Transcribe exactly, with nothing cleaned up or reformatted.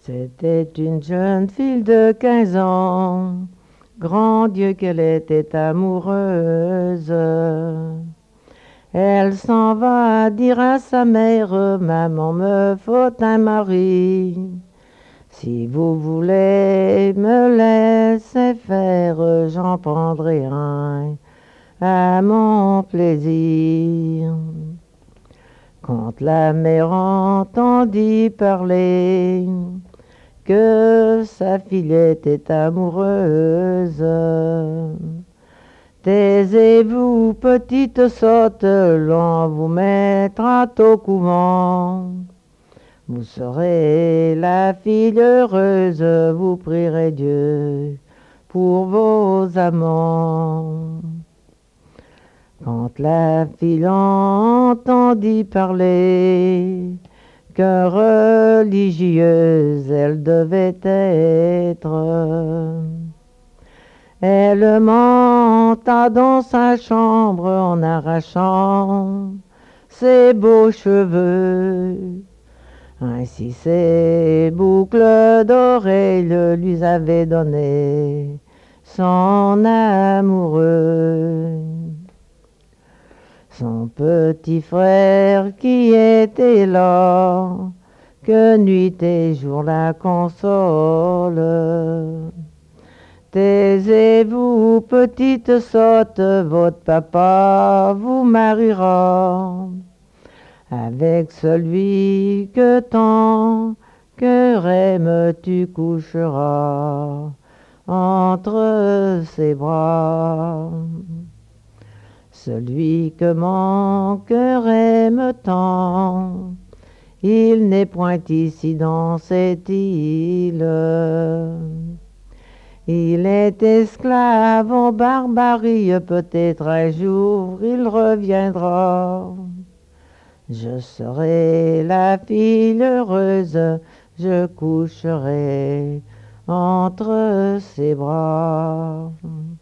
C'était une jeune fille de quinze ans, grand Dieu qu'elle était amoureuse. Elle s'en va dire à sa mère, maman me faut un mari. Si vous voulez me laisser faire, j'en prendrai un à mon plaisir. Quand la mère entendit parler que sa fille était amoureuse, taisez-vous, petite sotte, l'on vous mettra au couvent. Vous serez la fille heureuse, vous prierez Dieu pour vos amants. Quand la fille entendit parler que religieuse elle devait être, elle monta dans sa chambre en arrachant ses beaux cheveux. Ainsi ses boucles d'oreilles lui avaient donné son amoureux. Son petit frère qui était là, que nuit et jour la console. Taisez-vous, petite sotte, votre papa vous mariera avec celui que ton cœur aime, tu coucheras entre ses bras. Celui que mon cœur aime tant, il n'est point ici dans cette île. Il est esclave en barbarie, peut-être un jour il reviendra. Je serai la fille heureuse, je coucherai entre ses bras.